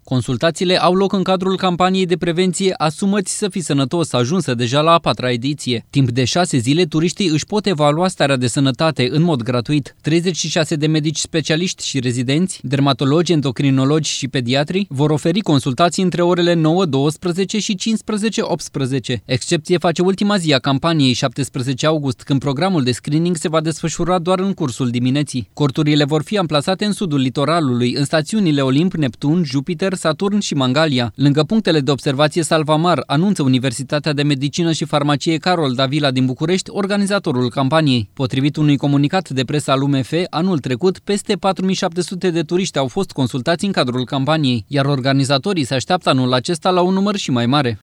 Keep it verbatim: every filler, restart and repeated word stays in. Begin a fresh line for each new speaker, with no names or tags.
Consultațiile au loc în cadrul campaniei de prevenție Asumă-ți să fii sănătos, ajunsă deja la a patra ediție. Timp de șase zile, turiștii își pot evalua starea de sănătate în mod gratuit. treizeci și șase de medici specialiști și rezidenți, dermatologi, endocrinologi și pediatri vor oferi consultații între orele nouă douăsprezece și cincisprezece optsprezece. Excepție face ultima zi a campaniei, șaptesprezece august, când programul de screening se va desfășura doar în cursul dimineții. Corturile vor fi amplasate în sudul litoralului, în stațiunile Olimp, Neptun, Jupiter, Saturn și Mangalia. Lângă punctele de observație Salvamar, anunță Universitatea de Medicină și Farmacie Carol Davila din București, organizatorul campaniei. Potrivit unui comunicat de presă al U M F, anul trecut, peste patru mii șapte sute de turiști au fost consultați în cadrul campaniei, iar organizatorii se așteaptă anul acesta la un număr și mai mare.